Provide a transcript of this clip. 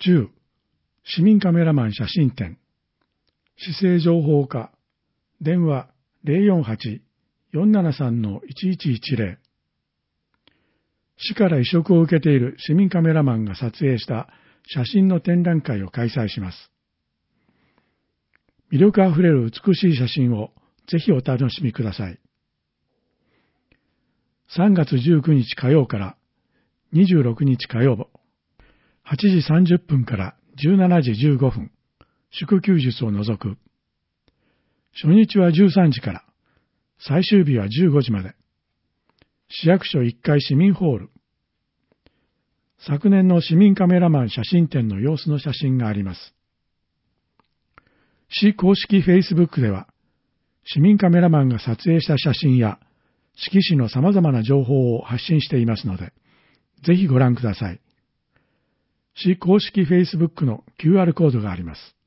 10、市民カメラマン写真展。市政情報課。電話048-473-1110。市から委嘱を受けている市民カメラマンが撮影した写真の展覧会を開催します。魅力あふれる美しい写真をぜひお楽しみください。3月19日火曜から26日火曜日、8時30分から17時15分、祝休日を除く。初日は13時から、最終日は15時まで。市役所1階市民ホール。昨年の市民カメラマン写真展の様子の写真があります。市公式 Facebook では、市民カメラマンが撮影した写真や、志木市の様々な情報を発信していますので、ぜひご覧ください。市公式 Facebook の QR コードがあります。